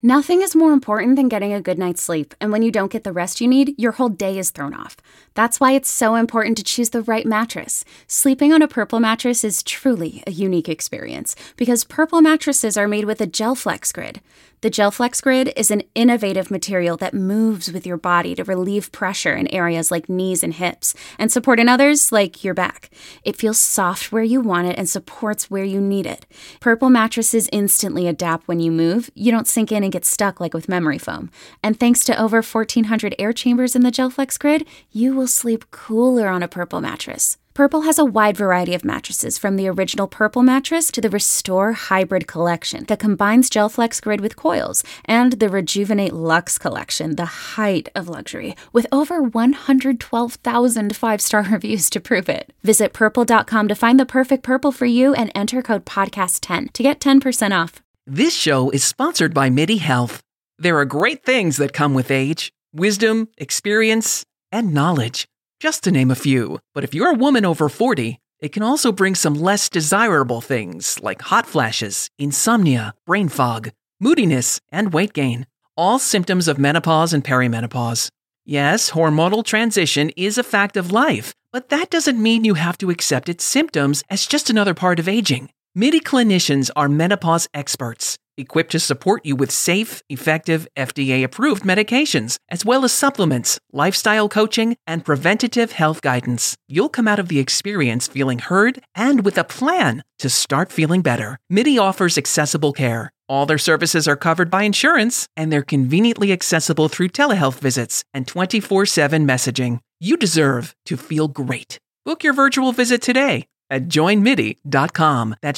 Nothing is more important than getting a good night's sleep, and when you don't get the rest you need, your whole day is thrown off. That's why it's so important to choose the right mattress. Sleeping on a Purple mattress is truly a unique experience, because Purple mattresses are made with a GelFlex Grid. The GelFlex Grid is an innovative material that moves with your body to relieve pressure in areas like knees and hips, and support in others like your back. It feels soft where you want it and supports where you need it. Purple mattresses instantly adapt when you move. You don't sink in and get stuck like with memory foam. And thanks to over 1,400 air chambers in the GelFlex Grid, you will sleep cooler on a Purple mattress. Purple has a wide variety of mattresses, from the original Purple mattress to the Restore Hybrid collection that combines GelFlex Grid with coils, and the Rejuvenate Luxe collection, the height of luxury, with over 112,000 five-star reviews to prove it. Visit Purple.com to find the perfect Purple for you and enter code PODCAST10 to get 10% off. This show is sponsored by MIDI Health. There are great things that come with age: wisdom, experience, and knowledge, just to name a few. But if you're a woman over 40, it can also bring some less desirable things like hot flashes, insomnia, brain fog, moodiness, and weight gain, all symptoms of menopause and perimenopause. Yes, hormonal transition is a fact of life, but that doesn't mean you have to accept its symptoms as just another part of aging. MIDI clinicians are menopause experts, equipped to support you with safe, effective, FDA-approved medications, as well as supplements, lifestyle coaching, and preventative health guidance. You'll come out of the experience feeling heard and with a plan to start feeling better. MIDI offers accessible care. All their services are covered by insurance, and they're conveniently accessible through telehealth visits and 24/7 messaging. You deserve to feel great. Book your virtual visit today at joinmidi.com. That's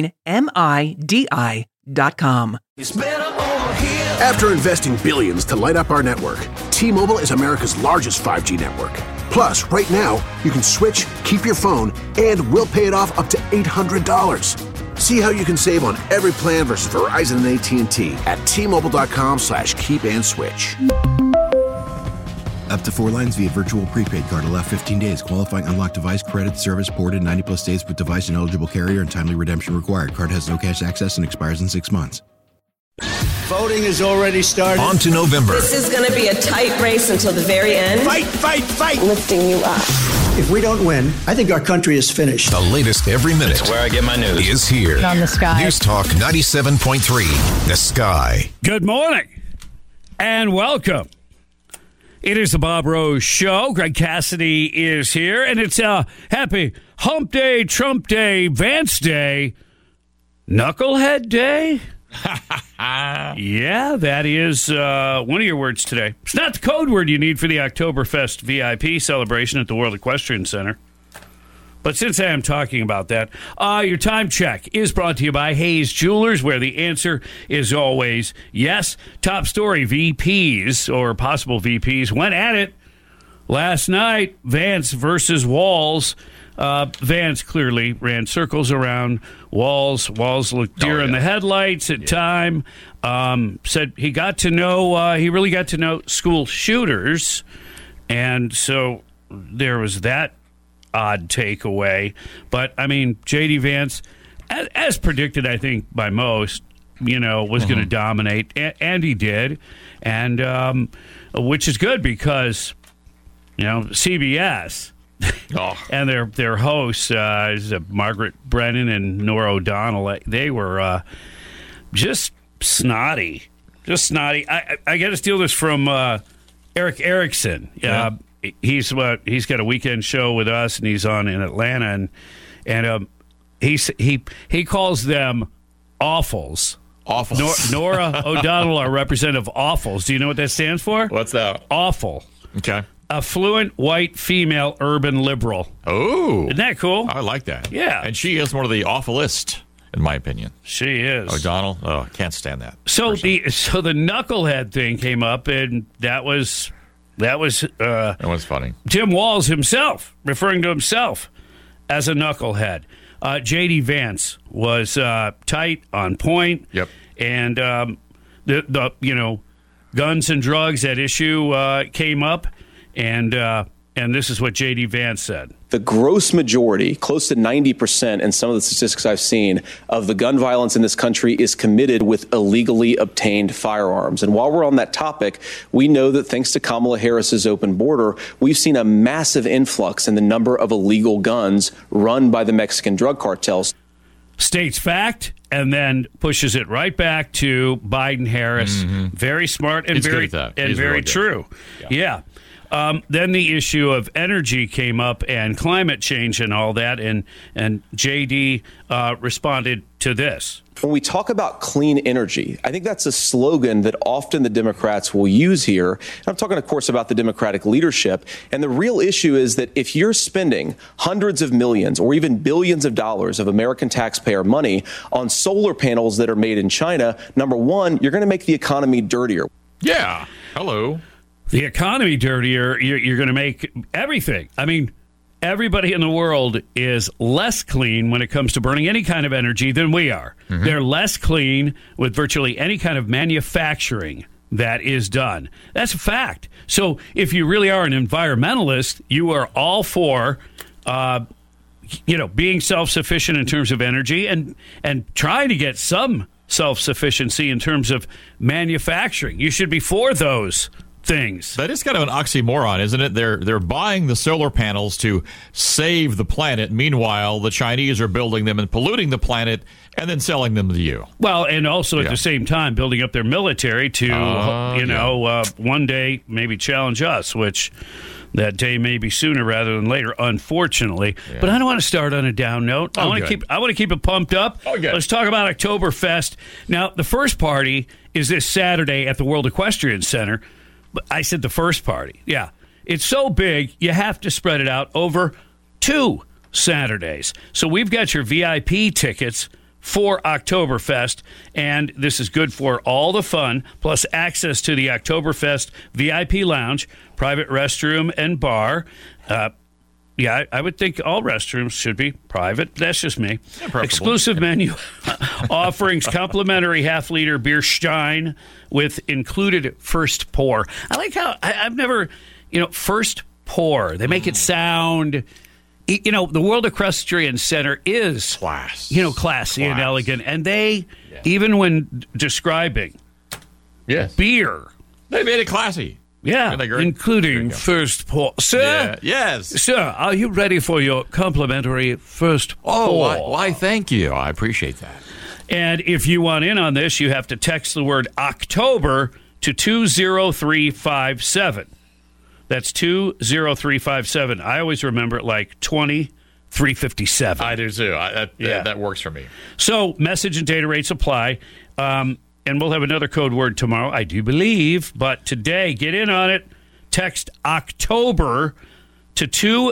joinmidi.com. After investing billions to light up our network, T-Mobile is America's largest 5G network. Plus, right now, you can switch, keep your phone, and we'll pay it off up to $800. See how you can save on every plan versus Verizon and AT&T at T-Mobile.com/keep-and-switch. Up to 4 lines via virtual prepaid card. Allow 15 days. Qualifying unlocked device credit service ported 90-plus days with device and eligible carrier, and timely redemption required. Card has no cash access and expires in 6 months. Voting has already started. On to November. This is going to be a tight race until the very end. Fight, fight, fight. Lifting you up. If we don't win, I think our country is finished. The latest every minute. That's where I get my news. Is here. On the Sky. News Talk 97.3. The Sky. Good morning and welcome. It is the Bob Rose Show. Greg Cassidy is here, and it's happy Hump Day, Trump Day, Vance Day, Knucklehead Day. Yeah, that is one of your words today. It's not the code word you need for the Oktoberfest VIP celebration at the World Equestrian Center. But since I am talking about that, your time check is brought to you by Hayes Jewelers, where the answer is always yes. Top story, VPs or possible VPs went at it last night. Vance versus Walz. Vance clearly ran circles around Walz. Walz looked deer in the headlights at time. Said he got to know, he really got to know school shooters. And so there was that odd takeaway. But, I mean, J.D. Vance, as predicted, I think, by most, was going to dominate. And he did. And which is good because, CBS and their hosts, Margaret Brennan and Nora O'Donnell, they were just snotty. Just snotty. I got to steal this from Eric Erickson. Yeah. He's got a weekend show with us, and he's on in Atlanta, and he calls them awfuls. Awfuls. Nora O'Donnell, our representative, awfuls. Do you know what that stands for? What's that? Awful. Okay. Affluent, white, female, urban liberal. Oh. Isn't that cool? I like that. Yeah. And she is one of the awfulest, in my opinion. She is. O'Donnell? Oh, can't stand that. So the knucklehead thing came up, and that was funny. Tim Walz himself, referring to himself as a knucklehead. J.D. Vance was tight, on point. Yep. And the guns and drugs at issue came up, and this is what J.D. Vance said. the gross majority, close to 90%, and some of the statistics I've seen, of the gun violence in this country is committed with illegally obtained firearms. And while we're on that topic, we know that thanks to Kamala Harris's open border, we've seen a massive influx in the number of illegal guns run by the Mexican drug cartels. States fact, and then pushes it right back to Biden-Harris. Very smart and It's very good at that. and He's very really good. true. Yeah. Then the issue of energy came up and climate change and all that, and JD responded to this. When we talk about clean energy, I think that's a slogan that often the Democrats will use here. And I'm talking, of course, about the Democratic leadership. And the real issue is that if you're spending hundreds of millions or even billions of dollars of American taxpayer money on solar panels that are made in China, number one, you're going to make the economy dirtier. Yeah. Hello. The economy dirtier, you're going to make everything. I mean, everybody in the world is less clean when it comes to burning any kind of energy than we are. They're less clean with virtually any kind of manufacturing that is done. That's a fact. So if you really are an environmentalist, you are all for being self-sufficient in terms of energy and trying to get some self-sufficiency in terms of manufacturing. You should be for those things. That is kind of an oxymoron, isn't it? They're buying the solar panels to save the planet. Meanwhile, the Chinese are building them and polluting the planet and then selling them to you. Well, and also at the same time building up their military to, one day maybe challenge us, which that day may be sooner rather than later, unfortunately. Yeah. But I don't want to start on a down note. I want to keep it pumped up. Let's talk about Oktoberfest. Now, the first party is this Saturday at the World Equestrian Center. I said the first party. Yeah. It's so big, you have to spread it out over 2 Saturdays. So we've got your VIP tickets for Oktoberfest, and this is good for all the fun, plus access to the Oktoberfest VIP lounge, private restroom, and bar. I would think all restrooms should be private. That's just me. Exclusive menu offerings, complimentary half-liter beer Stein with included first pour. I like how I've never, first pour. They make it sound, the World Equestrian Center is classy and elegant. And they, even when describing beer, they made it classy. Yeah, including first pour. Sir? Yes. Sir, are you ready for your complimentary first pour? Oh, why, thank you. I appreciate that. And if you want in on this, you have to text the word October to 20357. That's 20357. I always remember it like 2357. I do too. That works for me. So message and data rates apply. And we'll have another code word tomorrow, I do believe. But today, get in on it. Text October to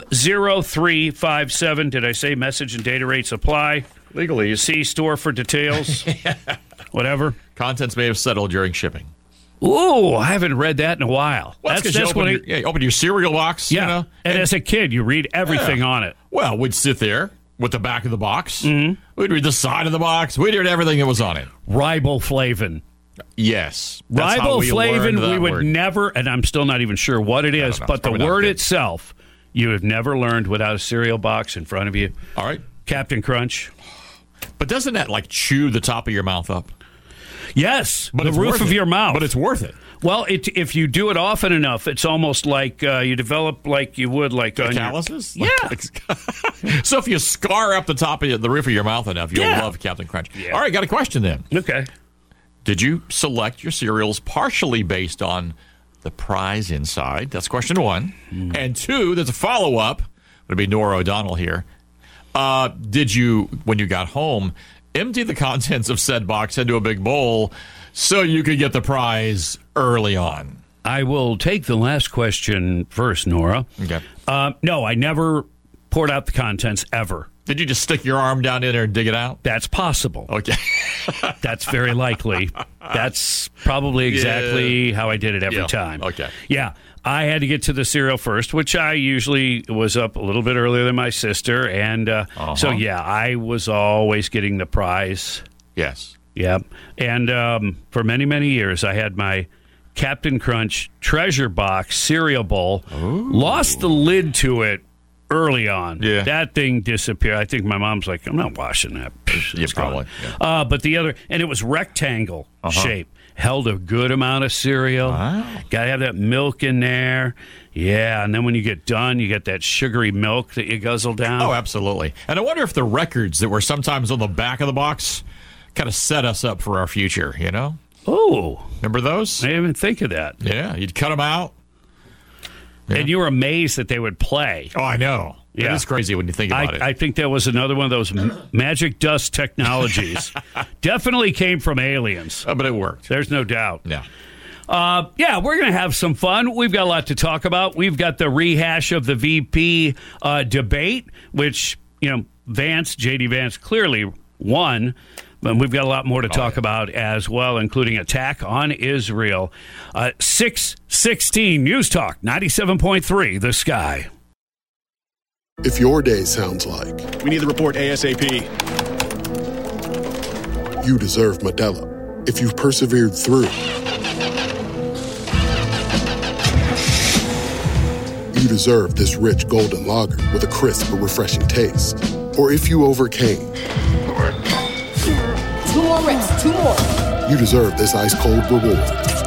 20357. Did I say message and data rates apply? Legally. See store for details. Whatever. Contents may have settled during shipping. Ooh, I haven't read that in a while. Well, that's when you open your cereal box. Yeah. And as a kid, you read everything on it. Well, we'd sit there with the back of the box. We'd read the side of the box. We'd read everything that was on it. Riboflavin. Yes. Riboflavin, we would never, and I'm still not even sure what it is, but the word itself, you have never learned without a cereal box in front of you. All right. Captain Crunch. But doesn't that chew the top of your mouth up? Yes, but the roof of your mouth. But it's worth it. Well, if you do it often enough, it's almost like you develop like you would on calluses? Yeah. So if you scar up the top of the roof of your mouth enough, you'll love Captain Crunch. Yeah. All right, got a question then. Okay. Did you select your cereals partially based on the prize inside? That's question 1. And 2, there's a follow-up. It'll be Nora O'Donnell here. Did you, when you got home, empty the contents of said box into a big bowl so you could get the prize early on? I will take the last question first, Nora. Okay. No, I never poured out the contents ever. Did you just stick your arm down in there and dig it out? That's possible. Okay. That's very likely. That's probably exactly how I did it every time. Okay. Yeah. I had to get to the cereal first, which I usually was up a little bit earlier than my sister. And so, I was always getting the prize. Yes. Yep. And for many, many years, I had my Captain Crunch Treasure Box cereal bowl. Ooh. Lost the lid to it early on. Yeah. That thing disappeared. I think my mom's like, I'm not washing that. Yeah, probably. Yeah. But the other, and it was rectangle shape. Held a good amount of cereal. Wow. Got to have that milk in there. Yeah, and then when you get done, you get that sugary milk that you guzzle down. Oh, absolutely. And I wonder if the records that were sometimes on the back of the box kind of set us up for our future, you know? Oh. Remember those? I didn't even think of that. Yeah, you'd cut them out. Yeah. And you were amazed that they would play. Oh, I know. Yeah. It's crazy when you think about it. I think that was another one of those magic dust technologies. Definitely came from aliens. But it worked. There's no doubt. Yeah. We're going to have some fun. We've got a lot to talk about. We've got the rehash of the VP debate, which, J.D. Vance clearly won. But we've got a lot more to talk about as well, including attack on Israel. 6:16 News Talk 97.3 The Sky. If your day sounds like we need the report ASAP, you deserve Modelo. If you've persevered through, you deserve this rich golden lager with a crisp but refreshing taste. Or if you overcame, 2 more reps, 2 more. You deserve this ice-cold reward.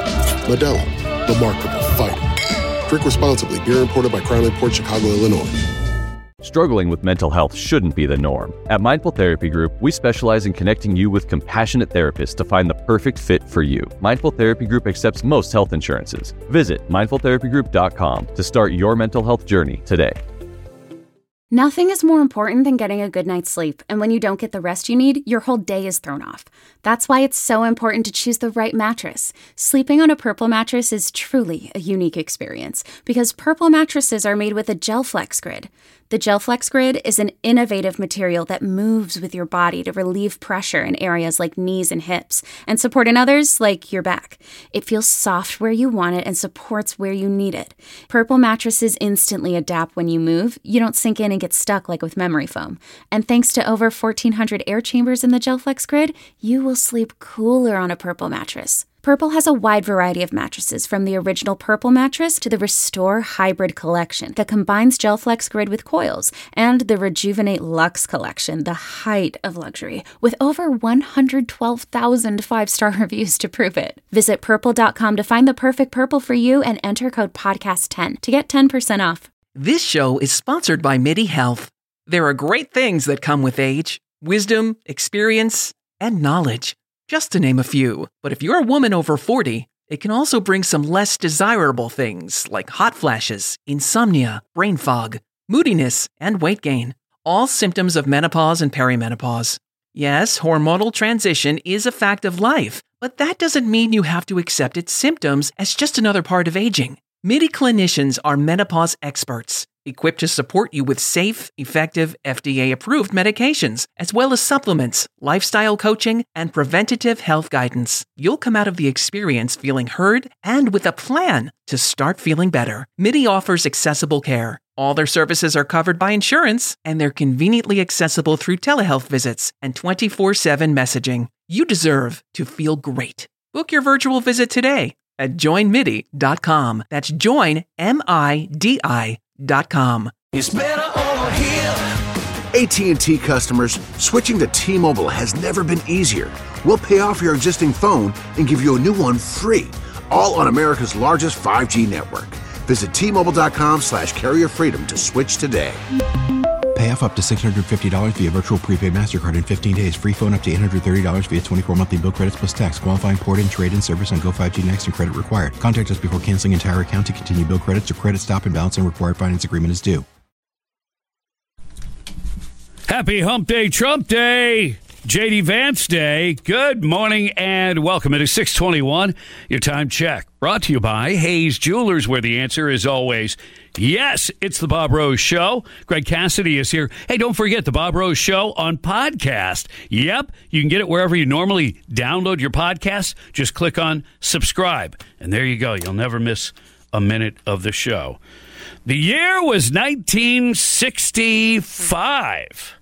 Modelo, the Markable Fighter. Drink responsibly. Beer imported by Crown Imports, Chicago, Illinois. Struggling with mental health shouldn't be the norm. At Mindful Therapy Group, we specialize in connecting you with compassionate therapists to find the perfect fit for you. Mindful Therapy Group accepts most health insurances. Visit mindfultherapygroup.com to start your mental health journey today. Nothing is more important than getting a good night's sleep, and when you don't get the rest you need, your whole day is thrown off. That's why it's so important to choose the right mattress. Sleeping on a Purple mattress is truly a unique experience, because Purple mattresses are made with a GelFlex Grid. The GelFlex Grid is an innovative material that moves with your body to relieve pressure in areas like knees and hips, and support in others like your back. It feels soft where you want it and supports where you need it. Purple mattresses instantly adapt when you move. You don't sink in and get stuck like with memory foam. And thanks to over 1,400 air chambers in the GelFlex Grid, you will sleep cooler on a Purple mattress. Purple has a wide variety of mattresses, from the original Purple mattress to the Restore Hybrid collection that combines GelFlex Grid with coils, and the Rejuvenate Luxe collection, the height of luxury, with over 112,000 5-star reviews to prove it. Visit purple.com to find the perfect Purple for you and enter code podcast10 to get 10% off. This show is sponsored by MIDI Health. There are great things that come with age: wisdom, experience, and knowledge, just to name a few. But if you're a woman over 40, it can also bring some less desirable things like hot flashes, insomnia, brain fog, moodiness, and weight gain, all symptoms of menopause and perimenopause. Yes, hormonal transition is a fact of life, but that doesn't mean you have to accept its symptoms as just another part of aging. MIDI clinicians are menopause experts, equipped to support you with safe, effective, FDA-approved medications, as well as supplements, lifestyle coaching, and preventative health guidance. You'll come out of the experience feeling heard and with a plan to start feeling better. MIDI offers accessible care. All their services are covered by insurance, and they're conveniently accessible through telehealth visits and 24/7 messaging. You deserve to feel great. Book your virtual visit today at joinmidi.com. That's joinmidi.com. It's better over here. AT&T customers, switching to T-Mobile has never been easier. We'll pay off your existing phone and give you a new one free, all on America's largest 5G network. Visit T-Mobile.com/carrierfreedom to switch today. Pay off up to $650 via virtual prepaid MasterCard in 15 days. Free phone up to $830 via 24 monthly bill credits plus tax. Qualifying port-in, trade-in service on Go5G Next and credit required. Contact us before canceling entire account to continue bill credits or credit stop and balance on required finance agreement is due. Happy Hump Day, Trump Day, J.D. Vance Day. Good morning and welcome. It is 6:21. Your time check brought to you by Hayes Jewelers, where the answer is always yes. It's the Bob Rose Show. Greg Cassidy is here. Hey, don't forget the Bob Rose Show on podcast. Yep, you can get it wherever you normally download your podcasts. Just click on subscribe, and there you go. You'll never miss a minute of the show. The year was 1965.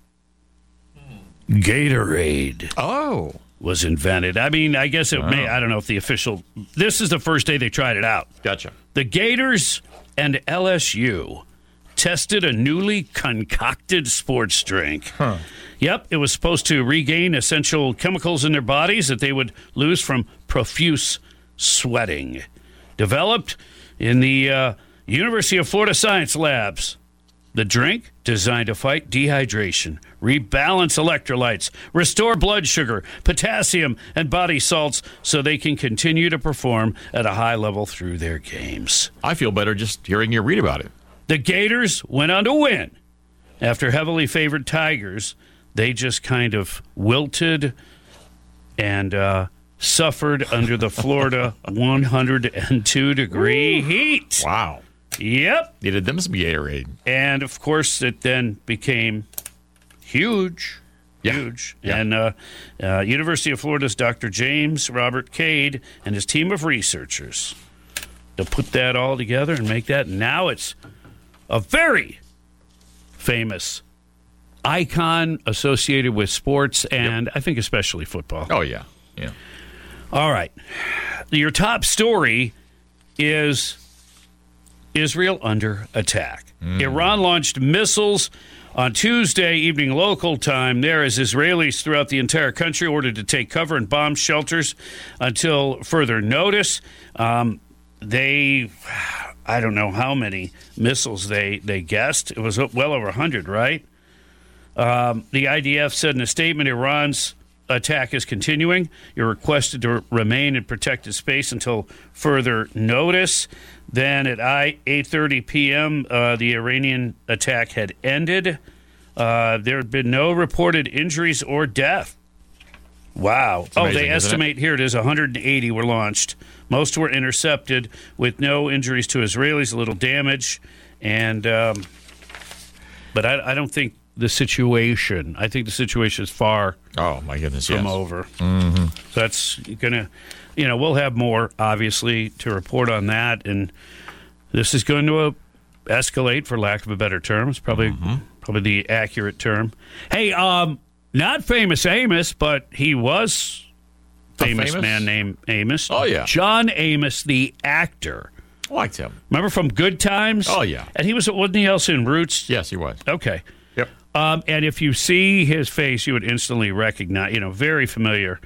Gatorade was invented. I mean, I guess it may, I don't know if the official, this is the first day they tried it out. Gotcha. The Gators and LSU tested a newly concocted sports drink. Yep, it was supposed to regain essential chemicals in their bodies that they would lose from profuse sweating. Developed in the University of Florida Science Labs. The drink, designed to fight dehydration, rebalance electrolytes, restore blood sugar, potassium, and body salts so they can continue to perform at a high level through their games. I feel better just hearing you read about it. The Gators went on to win. After heavily favored Tigers, they just kind of wilted and suffered under the Florida 102-degree heat. Wow. Yep. Needed them some Gatorade. And, of course, it then became huge. Huge. Yeah. And University of Florida's Dr. James Robert Cade and his team of researchers to put that all together and make that. Now it's a very famous icon associated with sports and I think especially football. Oh, yeah. Yeah. All right. Your top story is Israel under attack. Iran launched missiles on Tuesday evening local time there as Israelis throughout the entire country ordered to take cover and bomb shelters until further notice. I don't know how many missiles they guessed. It was well over 100, right? The IDF said in a statement, Iran's attack is continuing. You're requested to remain in protected space until further notice. Then at 8:30 p.m., the Iranian attack had ended. There had been no reported injuries or death. Wow. It's amazing, they estimate, here it is, 180 were launched. Most were intercepted with no injuries to Israelis, little damage. And but I don't think the situation, I think the situation is far from over. So that's going to, we'll have more, obviously, to report on that. And this is going to escalate, for lack of a better term. It's probably the accurate term. Hey, not famous Amos, but he was famous man named Amos. Oh, yeah. John Amos, the actor. I liked him. Remember from Good Times? Oh, yeah. And wasn't he also in Roots? Yes, he was. Okay. Yep. And if you see his face, you would instantly recognize, very familiar.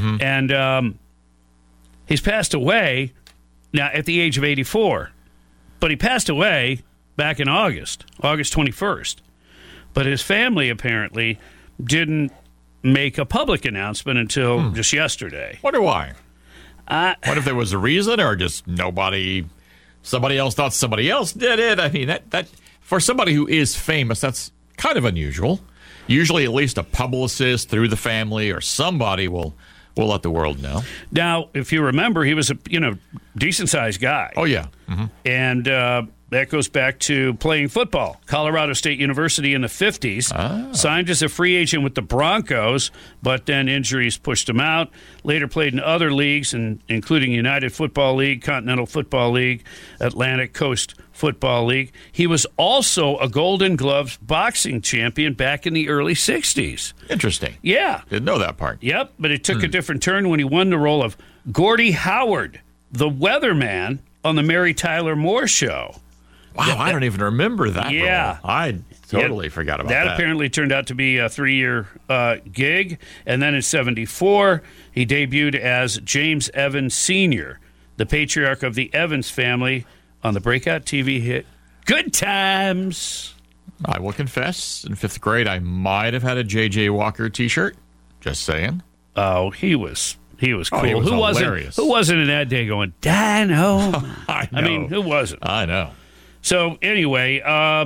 And he's passed away now at the age of 84. But he passed away back in August 21st. But his family apparently didn't make a public announcement until just yesterday. Wonder why. What if there was a reason, or just somebody else thought somebody else did it? I mean, that for somebody who is famous, that's kind of unusual. Usually at least a publicist through the family or somebody will let the world know. Now, if you remember, he was a decent-sized guy. Oh, yeah. And that goes back to playing football. Colorado State University in the 50s. Signed as a free agent with the Broncos, but then injuries pushed him out. Later played in other leagues, including United Football League, Continental Football League, Atlantic Coast Football League. He was also a Golden Gloves boxing champion back in the early 60s. Interesting. Yeah. Didn't know that part. Yep, but it took a different turn when he won the role of Gordie Howard, the weatherman on the Mary Tyler Moore Show. Wow, I don't even remember that Yeah. role. I totally forgot about that. That apparently turned out to be a 3-year gig. And then in 1974, he debuted as James Evans Sr., the patriarch of the Evans family, on the breakout TV hit Good Times. I will confess, in 5th grade, I might have had a J.J. Walker T-shirt. Just saying. Oh, he was cool. He was hilarious. Who wasn't in that day going, Dino? I know. I mean, who wasn't? I know. So anyway,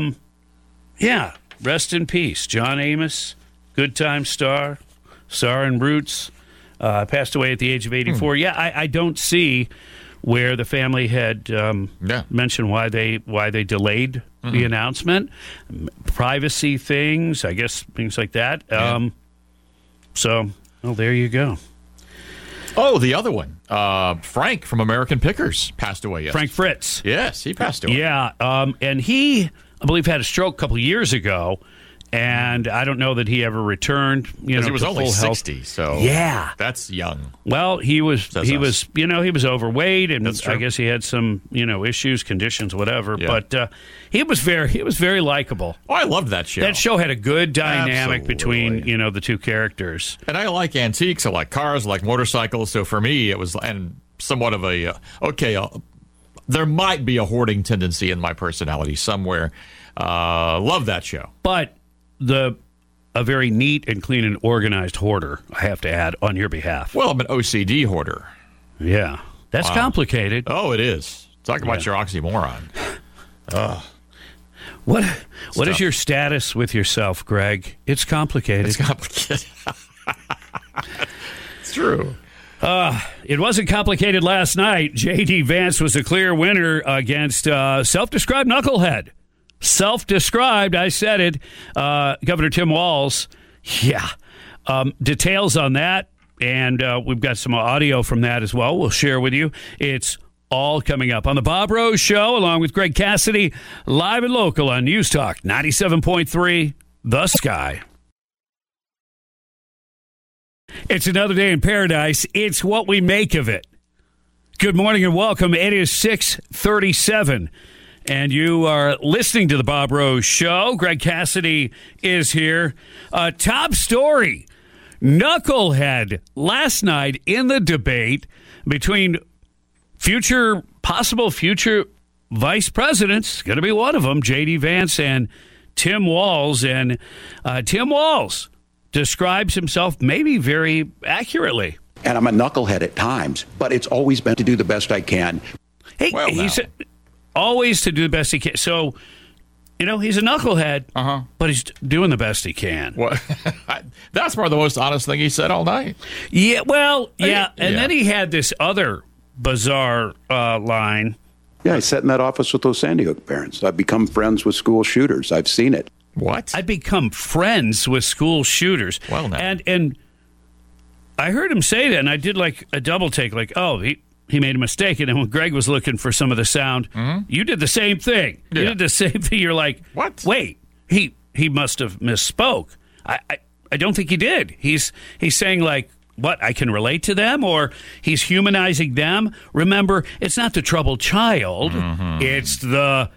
rest in peace. John Amos, Good Time star in Roots, passed away at the age of 84. Yeah, I don't see where the family had mentioned why they delayed the announcement. Privacy things, I guess, things like that. So, there you go. Oh, the other one. Frank from American Pickers passed away yesterday. Frank Fritz. Yes, he passed away. Yeah, and he, I believe, had a stroke a couple of years ago, And I don't know that he ever returned. Because he was only 60, so yeah, that's young. Well, he was overweight, and I guess he had some issues, conditions, whatever. Yeah. But he was very likable. Oh, I loved that show. That show had a good dynamic between the two characters. And I like antiques, I like cars, I like motorcycles. So for me, it was somewhat of a there might be a hoarding tendency in my personality somewhere. Love that show, but a very neat and clean and organized hoarder, I have to add, on your behalf. Well, I'm an OCD hoarder. Yeah. That's complicated. Oh, it is. Talk about your oxymoron. What is your status with yourself, Greg? It's complicated. It's complicated. It's true. It wasn't complicated last night. J.D. Vance was a clear winner against self-described knucklehead. Self-described, I said it. Governor Tim Walz. Yeah. Details on that, and we've got some audio from that as well. We'll share with you. It's all coming up on the Bob Rose Show, along with Greg Cassidy, live and local on News Talk 97.3, The Sky. It's another day in paradise. It's what we make of it. Good morning and welcome. It is 6:37. And you are listening to the Bob Rose Show. Greg Cassidy is here. Top story. Knucklehead last night in the debate between possible future vice presidents, going to be one of them, J.D. Vance and Tim Walz. And Tim Walz describes himself maybe very accurately. And I'm a knucklehead at times, but it's always been to do the best I can. He said always to do the best he can. So, he's a knucklehead, but he's doing the best he can. Well, that's probably the most honest thing he said all night. Yeah, well, yeah. And then he had this other bizarre line. Yeah, I sat in that office with those Sandy Hook parents. I've become friends with school shooters. I've seen it. What? I've become friends with school shooters. Well, now. And I heard him say that, and I did like a double take, like, he made a mistake. And then when Greg was looking for some of the sound, you did the same thing. Yeah. You did the same thing. You're like, what? Wait, he must have misspoke. I don't think he did. He's saying, like, what, I can relate to them, or he's humanizing them. Remember, it's not the troubled child. It's the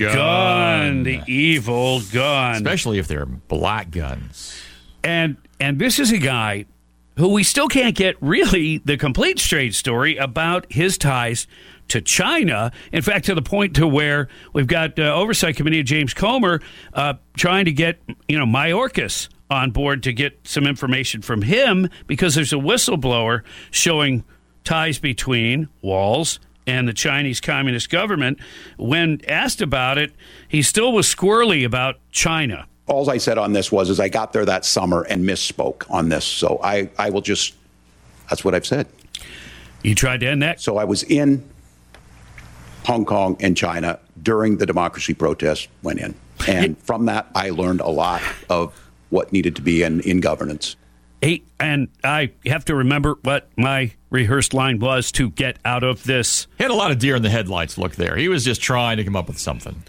gun, the evil gun. Especially if they're black guns. And this is a guy who we still can't get really the complete straight story about his ties to China. In fact, to the point to where we've got Oversight Committee of James Comer trying to get Mayorkas on board to get some information from him, because there's a whistleblower showing ties between Walz and the Chinese Communist government. When asked about it, he still was squirrely about China. All I said on this was I got there that summer and misspoke on this. So I will just, that's what I've said. You tried to end that? So I was in Hong Kong and China during the democracy protests went in. And from that, I learned a lot of what needed to be in governance. And I have to remember what my rehearsed line was to get out of this. He had a lot of deer in the headlights look there. He was just trying to come up with something.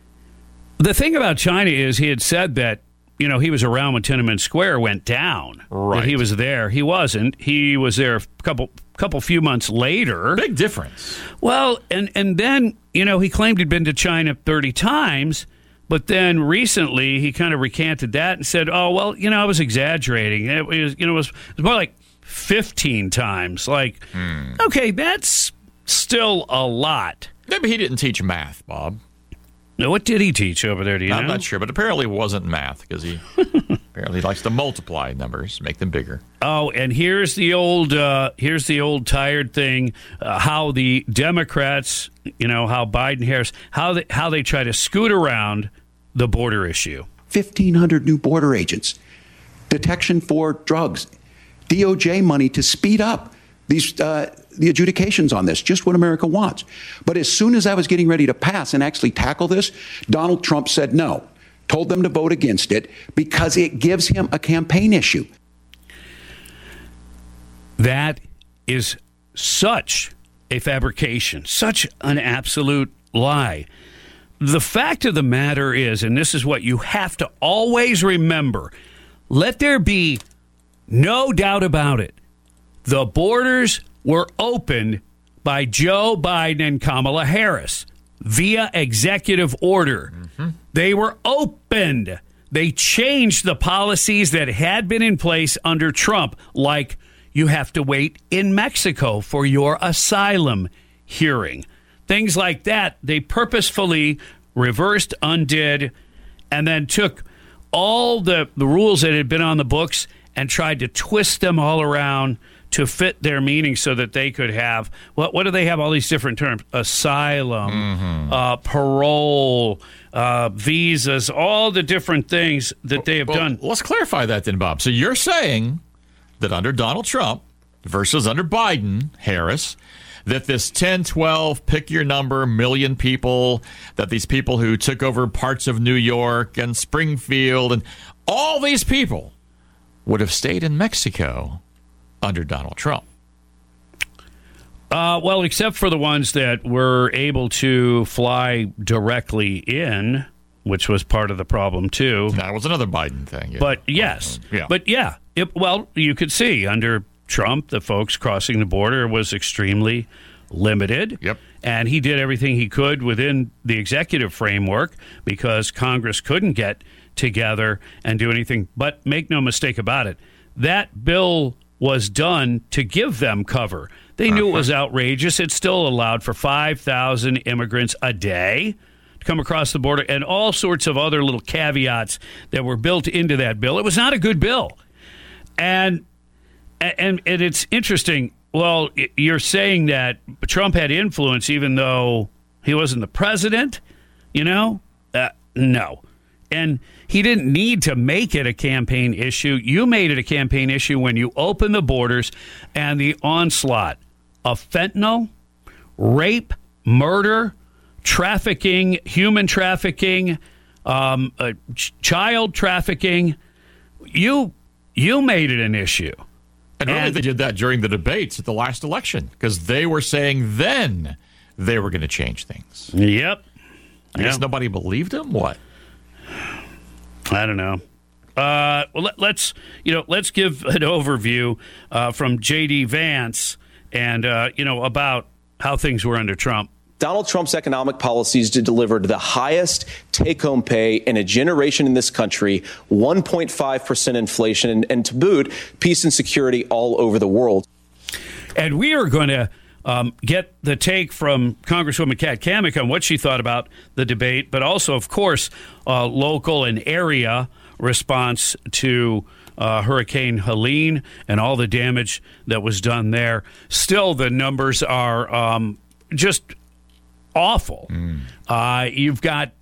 The thing about China is he had said that, he was around when Tiananmen Square went down. Right. That he was there. He wasn't. He was there a few months later. Big difference. Well, and then, he claimed he'd been to China 30 times, but then recently he kind of recanted that and said, oh, well, I was exaggerating. It was, it was more like 15 times. Like, okay, that's still a lot. Maybe he didn't teach math, Bob. Now, what did he teach over there? Do you know? I'm not sure, but apparently it wasn't math, because he apparently likes to multiply numbers, make them bigger. Oh, and here's the old tired thing: how the Democrats, how Biden, Harris, how they try to scoot around the border issue. 1,500 new border agents, detection for drugs, DOJ money to speed up these the adjudications on this, just what America wants. But as soon as I was getting ready to pass and actually tackle this, Donald Trump said no, told them to vote against it because it gives him a campaign issue. That is such a fabrication, such an absolute lie. the fact of the matter is, and this is what you have to always remember, let there be no doubt about it. The borders were opened by Joe Biden and Kamala Harris via executive order. Mm-hmm. They were opened. They changed the policies that had been in place under Trump, like you have to wait in Mexico for your asylum hearing. Things like that, they purposefully reversed, undid, and then took all the rules that had been on the books and tried to twist them all around to fit their meaning so that they could have, what do they have, all these different terms? Asylum, parole, visas, all the different things that they have done. Let's clarify that then, Bob. So you're saying that under Donald Trump versus under Biden, Harris, that this 10, 12, pick your number, million people, that these people who took over parts of New York and Springfield and all these people would have stayed in Mexico under Donald Trump. Well, except for the ones that were able to fly directly in, which was part of the problem, too. That was another Biden thing. Yeah. But, yes. But, yeah. Well, you could see under Trump, the folks crossing the border was extremely limited. Yep. And he did everything he could within the executive framework because Congress couldn't get together and do anything. But make no mistake about it, that bill was done to give them cover. They knew it was outrageous. It still allowed for 5,000 immigrants a day to come across the border and all sorts of other little caveats that were built into that bill. It was not a good bill. And it's interesting. Well, you're saying that Trump had influence even though he wasn't the president, you know? No. And he didn't need to make it a campaign issue. You made it a campaign issue when you opened the borders and the onslaught of fentanyl, rape, murder, trafficking, human trafficking, child trafficking. You made it an issue. And really they did that during the debates at the last election because they were saying then they were going to change things. Yep. I guess nobody believed them? What? I don't know. Well, let's give an overview from J.D. Vance and about how things were under Trump. Donald Trump's economic policies delivered the highest take-home pay in a generation in this country, 1.5% inflation, and to boot, peace and security all over the world. And we are going to get the take from Congresswoman Kat Cammack on what she thought about the debate, but also, of course, local and area response to Hurricane Helene and all the damage that was done there. Still, the numbers are just awful. You've got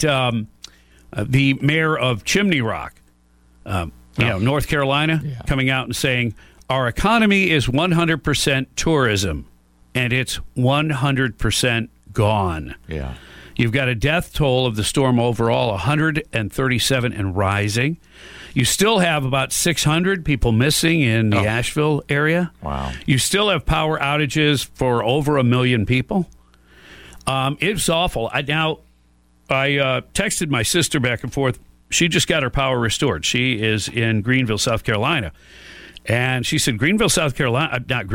the mayor of Chimney Rock, North Carolina, coming out and saying, our economy is 100% tourism, and it's 100% gone. Yeah. You've got a death toll of the storm overall, 137 and rising. You still have about 600 people missing in the Asheville area. Wow. You still have power outages for over 1 million people. It's awful. I texted my sister back and forth. She just got her power restored. She is in Greenville, South Carolina. And she said South Carolina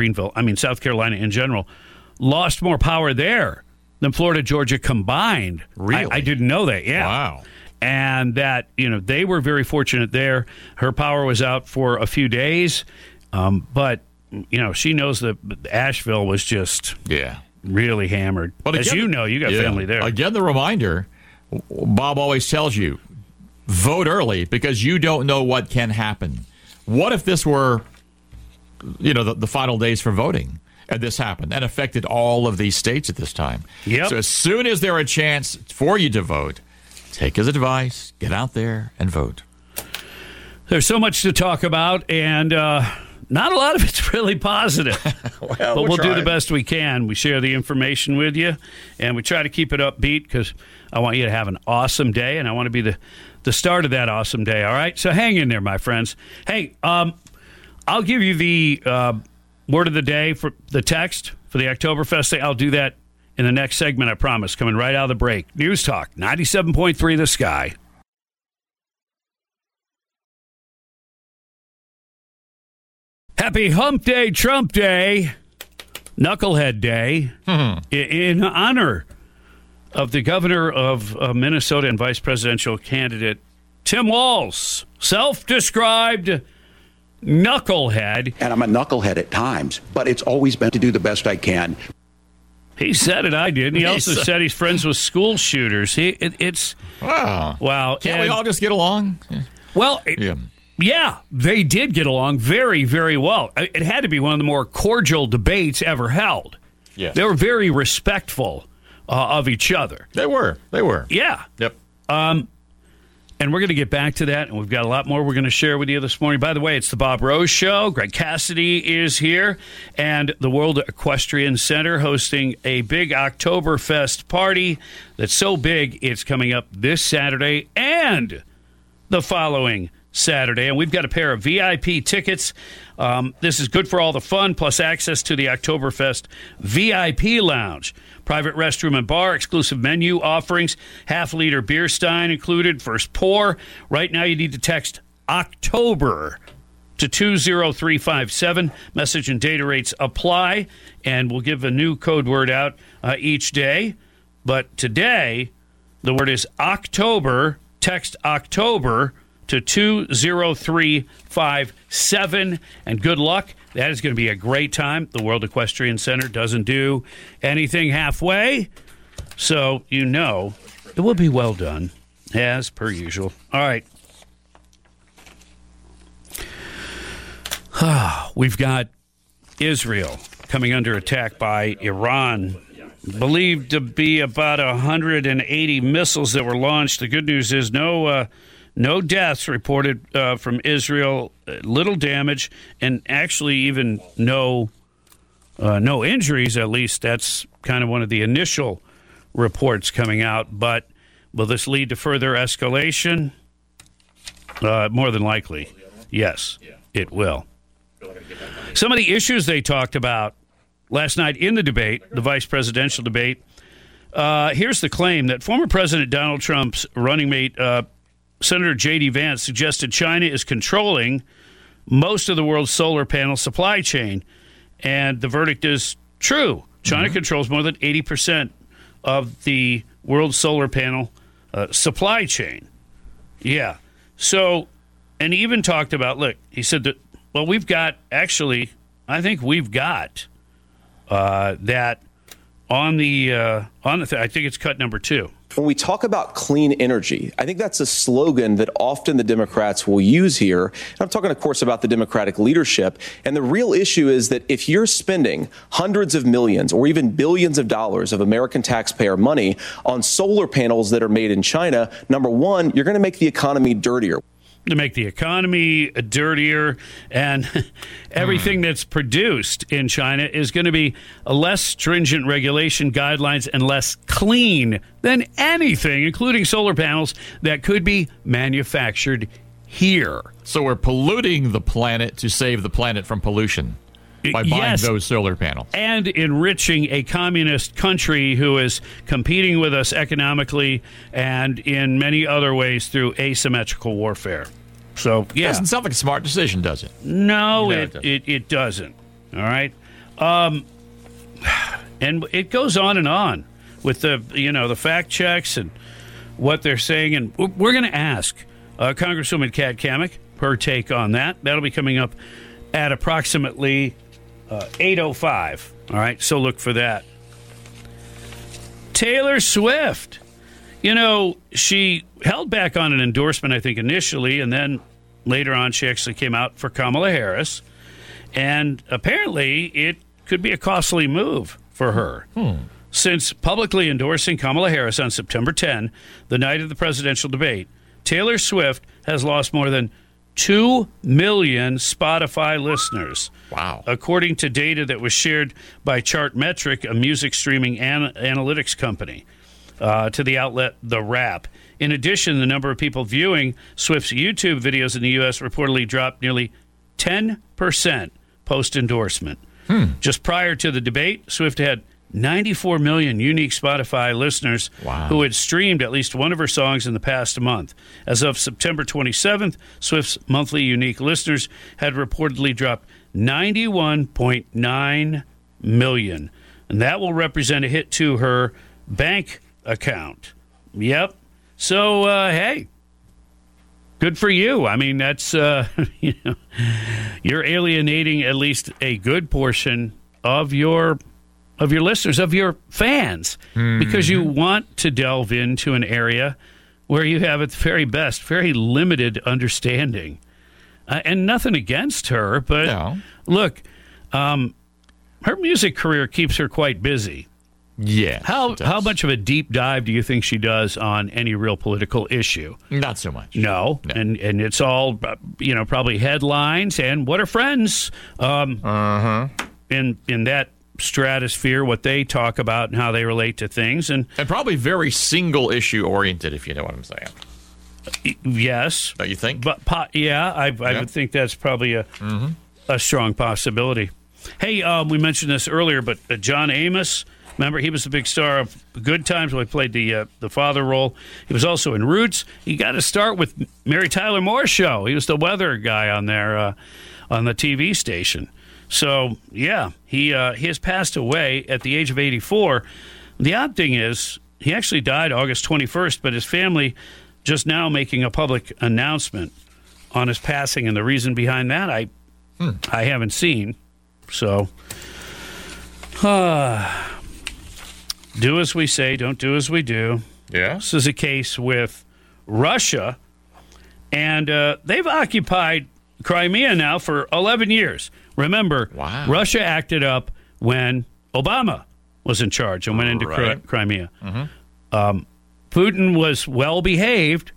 in general, lost more power there than Florida, Georgia combined. Really? I didn't know that, yeah. Wow. And that, they were very fortunate there. Her power was out for a few days. But, she knows that Asheville was just... Yeah. Really hammered. But again, as you know, you got family there. Again, the reminder, Bob always tells you, vote early because you don't know what can happen. What if this were, the final days for voting and this happened and affected all of these states at this time? Yep. So as soon as there a chance for you to vote, take his advice, get out there and vote. There's so much to talk about, and not a lot of it's really positive. But we'll do the best we can. We share the information with you, and we try to keep it upbeat because I want you to have an awesome day, and I want to be the start of that awesome day, all right? So hang in there, my friends. Hey, I'll give you the word of the day for the text for the Oktoberfest day. I'll do that in the next segment, I promise, coming right out of the break. News Talk, 97.3 The Sky. Happy Hump Day, Trump Day, Knucklehead Day, in honor of the governor of Minnesota and vice presidential candidate Tim Walz, self-described knucklehead. And I'm a knucklehead at times, but it's always been to do the best I can. He said it, I did. And he also said he's friends with school shooters. It's wow. Can't we all just get along? Well, yeah, they did get along very, very well. It had to be one of the more cordial debates ever held. Yeah. They were very respectful of each other. They were. Yeah. Yep. And we're going to get back to that, and we've got a lot more we're going to share with you this morning. By the way, it's the Bob Rose Show. Greg Cassidy is here, and the World Equestrian Center hosting a big Oktoberfest party that's so big it's coming up this Saturday and the following Saturday. And we've got a pair of VIP tickets. This is good for all the fun, plus access to the Oktoberfest VIP lounge. Private restroom and bar, exclusive menu offerings, half-liter beer stein included, first pour. Right now you need to text October to 20357. Message and data rates apply, and we'll give a new code word out each day. But today, the word is October. Text October to 20357, and good luck. That is going to be a great time. The World Equestrian Center doesn't do anything halfway, so you know it will be well done, as per usual. All right. We've got Israel coming under attack by Iran, believed to be about 180 missiles that were launched. The good news is no deaths reported from Israel, little damage, and actually even no injuries. At least that's kind of one of the initial reports coming out. But will this lead to further escalation? More than likely, yes, it will. Some of the issues they talked about last night in the debate, the vice presidential debate, here's the claim that former President Donald Trump's running mate, Senator J.D. Vance, suggested China is controlling most of the world's solar panel supply chain. And the verdict is true. China controls more than 80% of the world's solar panel supply chain. Yeah. So, and he even talked about, look, he said that, well, we've got, actually, I think we've got that on the I think it's cut number 2. When we talk about clean energy, I think that's a slogan that often the Democrats will use here. And I'm talking, of course, about the Democratic leadership. And the real issue is that if you're spending hundreds of millions or even billions of dollars of American taxpayer money on solar panels that are made in China, number one, you're going to make the economy dirtier. To make the economy dirtier, and everything that's produced in China is going to be a less stringent regulation guidelines and less clean than anything, including solar panels, that could be manufactured here. So we're polluting the planet to save the planet from pollution by buying those solar panels. And enriching a communist country who is competing with us economically and in many other ways through asymmetrical warfare. So, yeah. Doesn't sound like a smart decision, does it? No, it doesn't. All right? And it goes on and on with the fact checks and what they're saying. And we're going to ask Congresswoman Kat Cammack her take on that. That'll be coming up at approximately 8:05. All right, so look for that. Taylor Swift. She held back on an endorsement, I think, initially, and then later on she actually came out for Kamala Harris. And apparently it could be a costly move for her. Since publicly endorsing Kamala Harris on September 10, the night of the presidential debate, Taylor Swift has lost more than 2 million Spotify listeners. Wow. According to data that was shared by Chartmetric, a music streaming analytics company, to the outlet The Wrap. In addition, the number of people viewing Swift's YouTube videos in the U.S. reportedly dropped nearly 10% post-endorsement. Just prior to the debate, Swift had 94 million unique Spotify listeners Wow. who had streamed at least one of her songs in the past month. As of September 27th, Swift's monthly unique listeners had reportedly dropped 91.9 million. And that will represent a hit to her bank account. Yep. So, hey, good for you. I mean, that's, you're alienating at least a good portion of your listeners, of your fans, because you want to delve into an area where you have, at the very best, very limited understanding. And nothing against her, but look, her music career keeps her quite busy. Yeah. How much of a deep dive do you think she does on any real political issue? Not so much. No. And it's all, probably headlines and what are friends in that stratosphere, what they talk about and how they relate to things. And probably very single issue oriented, if you know what I'm saying. Yes. Don't you think? But I would think that's probably a strong possibility. Hey, we mentioned this earlier, but John Amos, remember, he was the big star of Good Times when he played the father role. He was also in Roots. He got to start with Mary Tyler Moore's show. He was the weather guy on there on the TV station. So, yeah, he has passed away at the age of 84. The odd thing is, he actually died August 21st, but his family just now making a public announcement on his passing, and the reason behind that I haven't seen. So, do as we say, don't do as we do. Yeah. This is a case with Russia, and they've occupied Crimea now for 11 years. Remember, Russia acted up when Obama was in charge and went into Crimea. Putin was well-behaved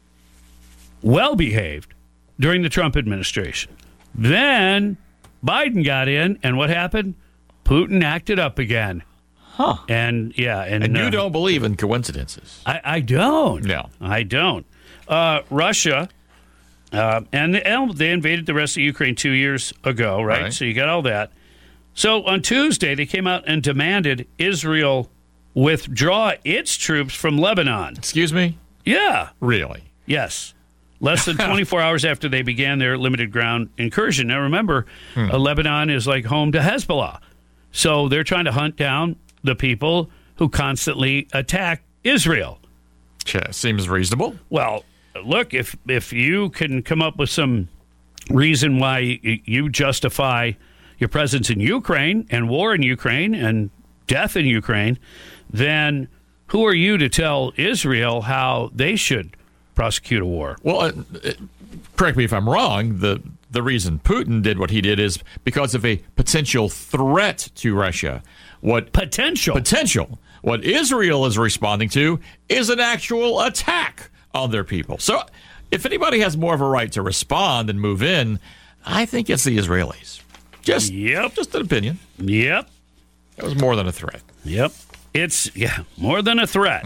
during the Trump administration. Then Biden got in, and what happened? Putin acted up again. Huh. And you don't believe in coincidences. I don't. No. I don't. Russia, and they invaded the rest of Ukraine 2 years ago, right? So you got all that. So on Tuesday, they came out and demanded Israel withdraw its troops from Lebanon. Excuse me? Yeah. Really? Yes. Less than 24 hours after they began their limited ground incursion. Now, remember, Lebanon is like home to Hezbollah. So they're trying to hunt down the people who constantly attack Israel. Seems reasonable. Well, look, if you can come up with some reason why you justify your presence in Ukraine and war in Ukraine and death in Ukraine, then who are you to tell Israel how they should prosecute a war? Well, correct me if I'm wrong. The reason Putin did what he did is because of a potential threat to Russia. What potential? What Israel is responding to is an actual attack on their people. So if anybody has more of a right to respond and move in, I think it's the Israelis. Just an opinion. Yep. It was more than a threat. Yep. It's, more than a threat.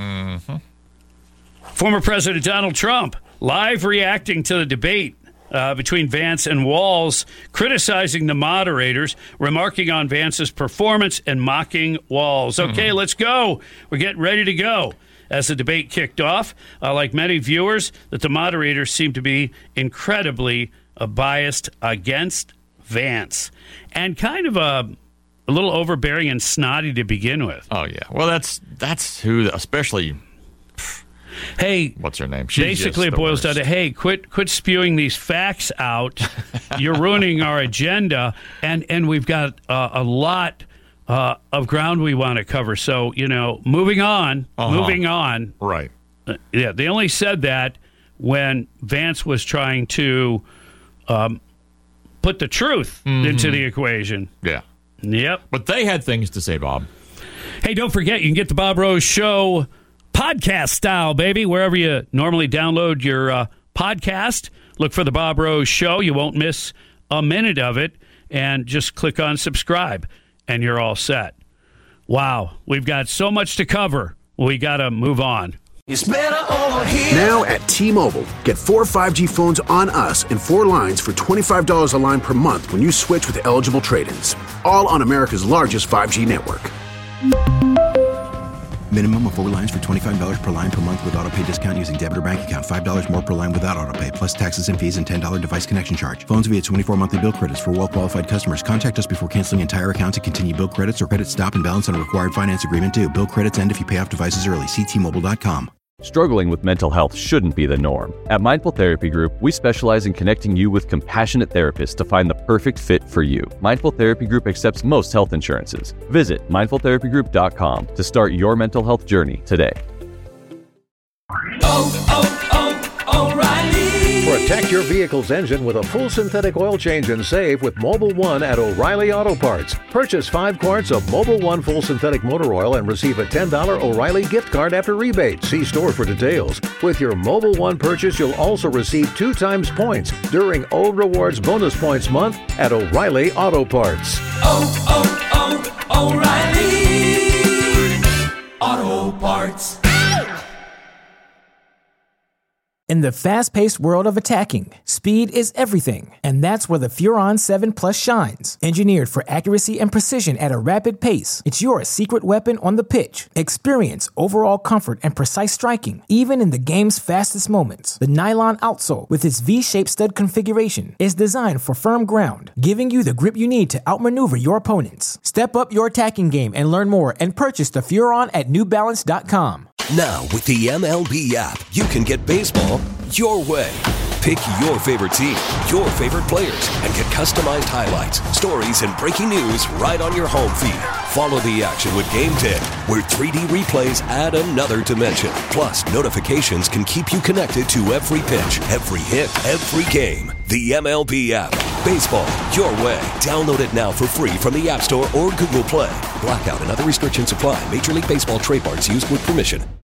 Former President Donald Trump live reacting to the debate between Vance and Walz, criticizing the moderators, remarking on Vance's performance, and mocking Walz. Okay, let's go. We're getting ready to go. As the debate kicked off, like many viewers, that the moderators seemed to be incredibly biased against Vance, and kind of a little overbearing and snotty to begin with. Oh, yeah. Well, that's who, especially... Hey, what's her name? Basically, it boils down to, hey, quit spewing these facts out. You're ruining our agenda, and we've got a lot of ground we want to cover. So, moving on. Right. They only said that when Vance was trying to put the truth into the equation. Yeah. Yep. But they had things to say, Bob. Hey, don't forget, you can get the Bob Rose Show podcast style, baby, wherever you normally download your podcast. Look for the Bob Rose Show. You won't miss a minute of it. And just click on subscribe, and you're all set. Wow, we've got so much to cover. We got to move on. It's better over here. Now at T-Mobile, get 4 5G phones on us and 4 lines for $25 a line per month when you switch with eligible trade-ins. All on America's largest 5G network. Minimum of 4 lines for $25 per line per month with autopay discount using debit or bank account. $5 more per line without autopay, plus taxes and fees and $10 device connection charge. Phones via 24 monthly bill credits for well-qualified customers. Contact us before canceling entire account to continue bill credits or credit stop and balance on a required finance agreement due. Bill credits end if you pay off devices early. See T-Mobile.com. Struggling with mental health shouldn't be the norm. At Mindful Therapy Group, we specialize in connecting you with compassionate therapists to find the perfect fit for you. Mindful Therapy Group accepts most health insurances. Visit mindfultherapygroup.com to start your mental health journey today. O'Reilly. Protect your vehicle's engine with a full synthetic oil change and save with Mobil 1 at O'Reilly Auto Parts. Purchase 5 quarts of Mobil 1 full synthetic motor oil and receive a $10 O'Reilly gift card after rebate. See store for details. With your Mobil 1 purchase, you'll also receive 2 times points during O Rewards Bonus Points Month at O'Reilly Auto Parts. O'Reilly Auto Parts. In the fast-paced world of attacking, speed is everything, and that's where the Furon 7 Plus shines. Engineered for accuracy and precision at a rapid pace, it's your secret weapon on the pitch. Experience overall comfort and precise striking, even in the game's fastest moments. The nylon outsole, with its V-shaped stud configuration, is designed for firm ground, giving you the grip you need to outmaneuver your opponents. Step up your attacking game and learn more and purchase the Furon at NewBalance.com. Now, with the MLB app, you can get baseball your way. Pick your favorite team, your favorite players, and get customized highlights, stories, and breaking news right on your home feed. Follow the action with Game 10, where 3D replays add another dimension. Plus, notifications can keep you connected to every pitch, every hit, every game. The MLB app. Baseball your way. Download it now for free from the App Store or Google Play. Blackout and other restrictions apply. Major League Baseball trademarks used with permission.